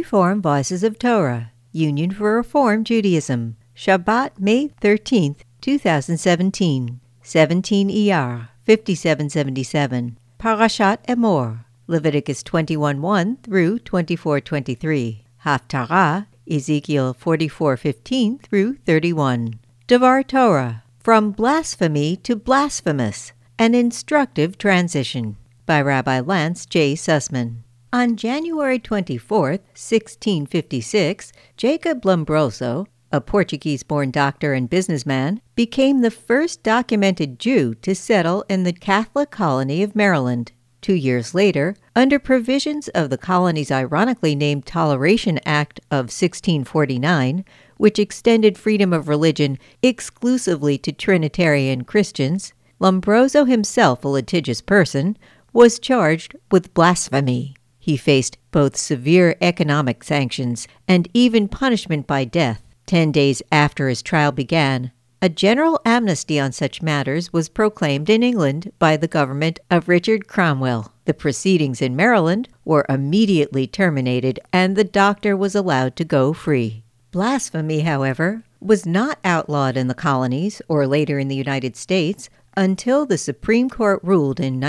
Reform Voices of Torah, Union for Reform Judaism, Shabbat, May 13th, 2017, 17 ER, 5777, Parashat Emor, Leviticus 21:1 through 24:23, Haftarah, Ezekiel 44:15 through 31. Devar Torah, From Blasphemy to Blasphemous, an Instructive Transition, by Rabbi Lance J. Sussman. On January 24, 1656, Jacob Lombroso, a Portuguese-born doctor and businessman, became the first documented Jew to settle in the Catholic colony of Maryland. 2 years later, under provisions of the colony's ironically named Toleration Act of 1649, which extended freedom of religion exclusively to Trinitarian Christians, Lombroso, himself a litigious person, was charged with blasphemy. He faced both severe economic sanctions and even punishment by death. 10 days after his trial began, a general amnesty on such matters was proclaimed in England by the government of Richard Cromwell. The proceedings in Maryland were immediately terminated, and the doctor was allowed to go free. Blasphemy, however, was not outlawed in the colonies or later in the United States until the Supreme Court ruled in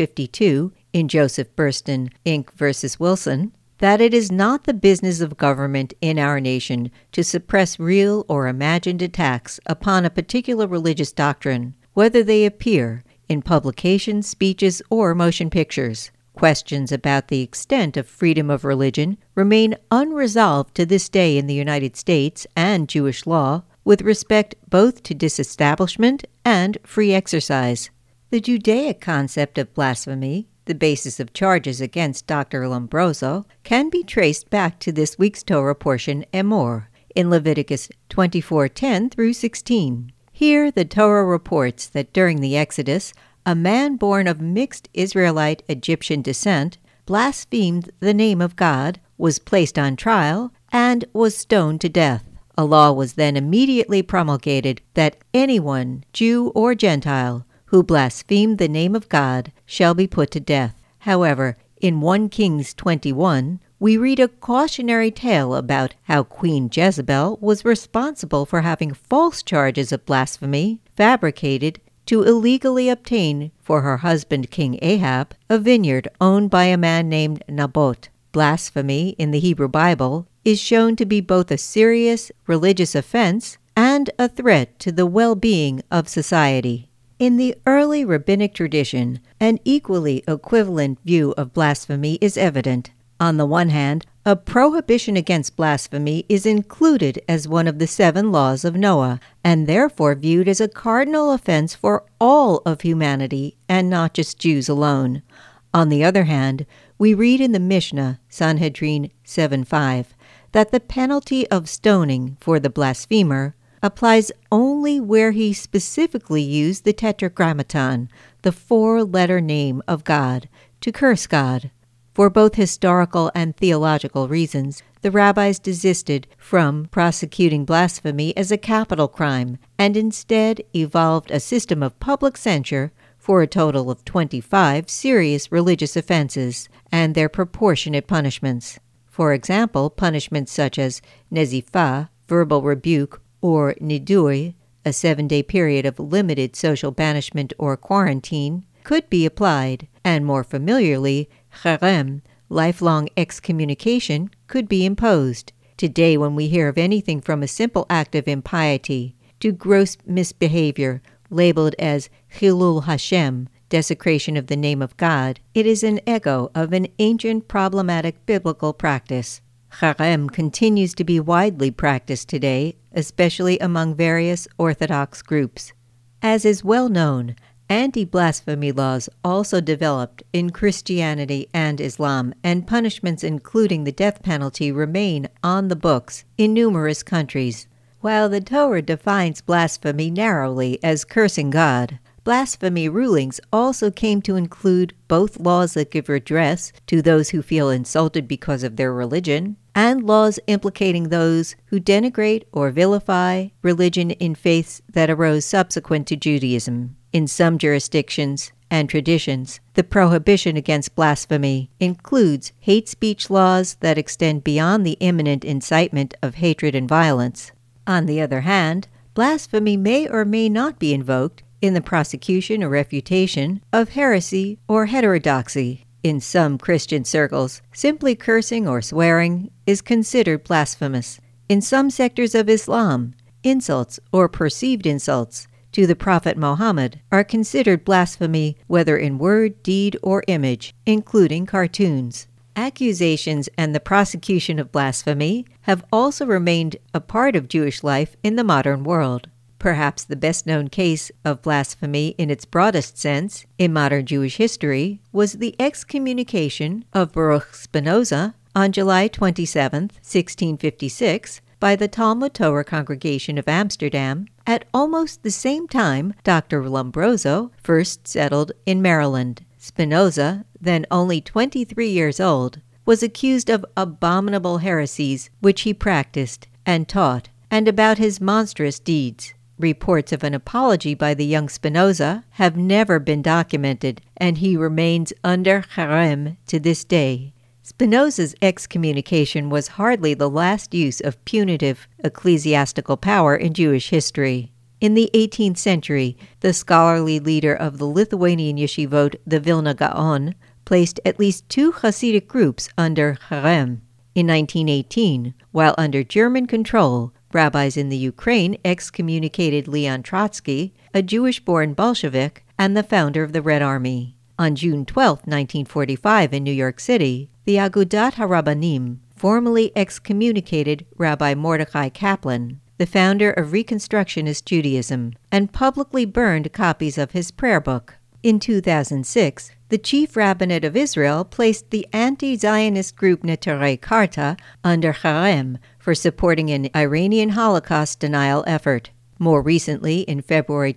1952 in Joseph Burston, Inc. versus Wilson, that it is not the business of government in our nation to suppress real or imagined attacks upon a particular religious doctrine, whether they appear in publications, speeches, or motion pictures. Questions about the extent of freedom of religion remain unresolved to this day in the United States and Jewish law with respect both to disestablishment and free exercise. The Judaic concept of blasphemy, the basis of charges against Dr. Lombroso, can be traced back to this week's Torah portion, Emor, in Leviticus 24:10 through 16. Here the Torah reports that during the Exodus, a man born of mixed Israelite-Egyptian descent blasphemed the name of God, was placed on trial, and was stoned to death. A law was then immediately promulgated that anyone, Jew or Gentile, who blasphemed the name of God shall be put to death. However, in 1 Kings 21, we read a cautionary tale about how Queen Jezebel was responsible for having false charges of blasphemy fabricated to illegally obtain for her husband King Ahab a vineyard owned by a man named Naboth. Blasphemy in the Hebrew Bible is shown to be both a serious religious offense and a threat to the well-being of society. In the early rabbinic tradition, an equally equivalent view of blasphemy is evident. On the one hand, a prohibition against blasphemy is included as one of the 7 laws of Noah, and therefore viewed as a cardinal offense for all of humanity and not just Jews alone. On the other hand, we read in the Mishnah, Sanhedrin 7:5, that the penalty of stoning for the blasphemer applies only where he specifically used the Tetragrammaton, the 4-letter name of God, to curse God. For both historical and theological reasons, the rabbis desisted from prosecuting blasphemy as a capital crime and instead evolved a system of public censure for a total of 25 serious religious offenses and their proportionate punishments. For example, punishments such as nezifah, verbal rebuke, or nidui, a 7-day period of limited social banishment or quarantine, could be applied, and more familiarly, cherem, lifelong excommunication, could be imposed. Today, when we hear of anything from a simple act of impiety to gross misbehavior labeled as Chilul Hashem, desecration of the name of God, it is an echo of an ancient problematic biblical practice. Cherem continues to be widely practiced today, especially among various Orthodox groups. As is well known, anti-blasphemy laws also developed in Christianity and Islam, and punishments including the death penalty remain on the books in numerous countries. While the Torah defines blasphemy narrowly as cursing God, blasphemy rulings also came to include both laws that give redress to those who feel insulted because of their religion, and laws implicating those who denigrate or vilify religion in faiths that arose subsequent to Judaism. In some jurisdictions, and traditions. The prohibition against blasphemy includes hate speech laws that extend beyond the imminent incitement of hatred and violence. On the other hand, blasphemy may or may not be invoked in the prosecution or refutation of heresy or heterodoxy. In some Christian circles, simply cursing or swearing is considered blasphemous. In some sectors of Islam, insults or perceived insults to the Prophet Muhammad are considered blasphemy, whether in word, deed, or image, including cartoons. Accusations and the prosecution of blasphemy have also remained a part of Jewish life in the modern world. Perhaps the best-known case of blasphemy in its broadest sense in modern Jewish history was the excommunication of Baruch Spinoza on July 27, 1656, by the Talmud Torah Congregation of Amsterdam at almost the same time Dr. Lombroso first settled in Maryland. Spinoza, then only 23 years old, was accused of abominable heresies which he practiced and taught, and about his monstrous deeds. Reports of an apology by the young Spinoza have never been documented, and he remains under cherem to this day. Spinoza's excommunication was hardly the last use of punitive ecclesiastical power in Jewish history. In the 18th century, the scholarly leader of the Lithuanian yeshivot, the Vilna Gaon, placed at least 2 Hasidic groups under cherem. In 1918, while under German control, rabbis in the Ukraine excommunicated Leon Trotsky, a Jewish-born Bolshevik and the founder of the Red Army. On June 12, 1945, in New York City, the Agudat HaRabbanim formally excommunicated Rabbi Mordechai Kaplan, the founder of Reconstructionist Judaism, and publicly burned copies of his prayer book. In 2006, the Chief Rabbinate of Israel placed the anti-Zionist group Neturei Karta under cherem for supporting an Iranian Holocaust denial effort. More recently, in February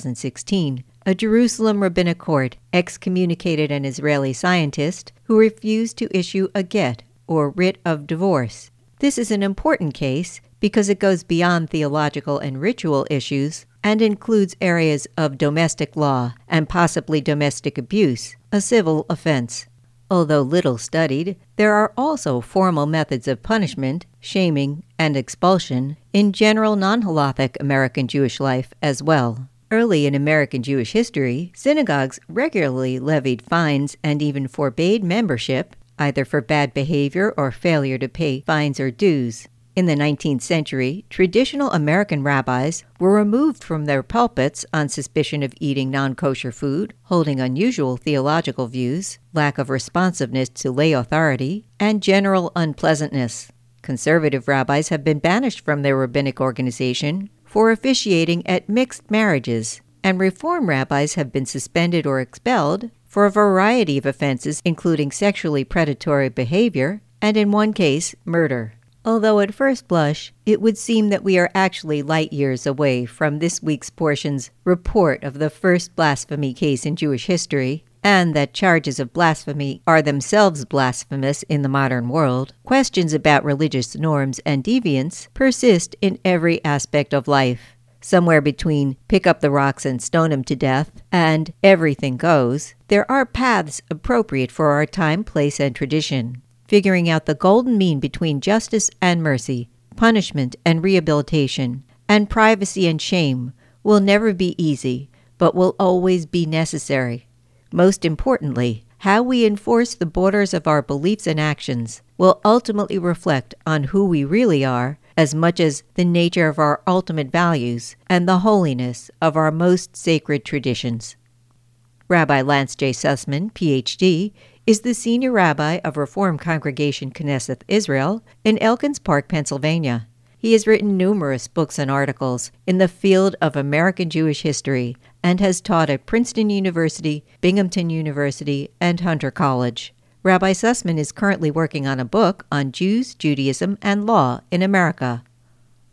2016, a Jerusalem rabbinic court excommunicated an Israeli scientist who refused to issue a get, or writ of divorce. This is an important case because it goes beyond theological and ritual issues and includes areas of domestic law and possibly domestic abuse, a civil offense. Although little studied, there are also formal methods of punishment, shaming, and expulsion in general non-halakhic American Jewish life as well. Early in American Jewish history, synagogues regularly levied fines and even forbade membership, either for bad behavior or failure to pay fines or dues. In the 19th century, traditional American rabbis were removed from their pulpits on suspicion of eating non-kosher food, holding unusual theological views, lack of responsiveness to lay authority, and general unpleasantness. Conservative rabbis have been banished from their rabbinic organization for officiating at mixed marriages, and Reform rabbis have been suspended or expelled for a variety of offenses, including sexually predatory behavior and, in one case, murder. Although at first blush, it would seem that we are actually light years away from this week's portion's report of the first blasphemy case in Jewish history, and that charges of blasphemy are themselves blasphemous in the modern world, questions about religious norms and deviance persist in every aspect of life. Somewhere between pick up the rocks and stone him to death and everything goes, there are paths appropriate for our time, place, and tradition. Figuring out the golden mean between justice and mercy, punishment and rehabilitation, and privacy and shame will never be easy, but will always be necessary. Most importantly, how we enforce the borders of our beliefs and actions will ultimately reflect on who we really are, as much as the nature of our ultimate values and the holiness of our most sacred traditions. Rabbi Lance J. Sussman, Ph.D., is the senior rabbi of Reform Congregation Knesset Israel in Elkins Park, Pennsylvania. He has written numerous books and articles in the field of American Jewish history and has taught at Princeton University, Binghamton University, and Hunter College. Rabbi Sussman is currently working on a book on Jews, Judaism, and law in America.